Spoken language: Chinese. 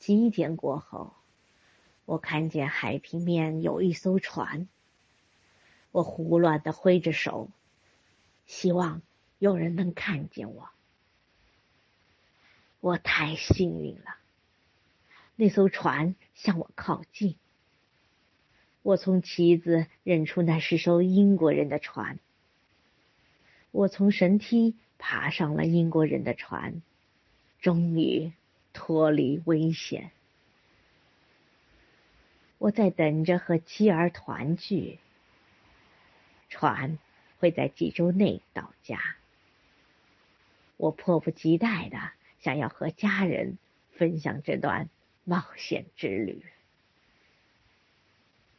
几点过后，我看见海平面有一艘船，我胡乱地挥着手，希望有人能看见我。我太幸运了，那艘船向我靠近。我从旗子认出那是艘英国人的船。我从绳梯爬上了英国人的船，终于脱离危险。我在等着和妻儿团聚，船会在几周内到家。我迫不及待地想要和家人分享这段冒险之旅。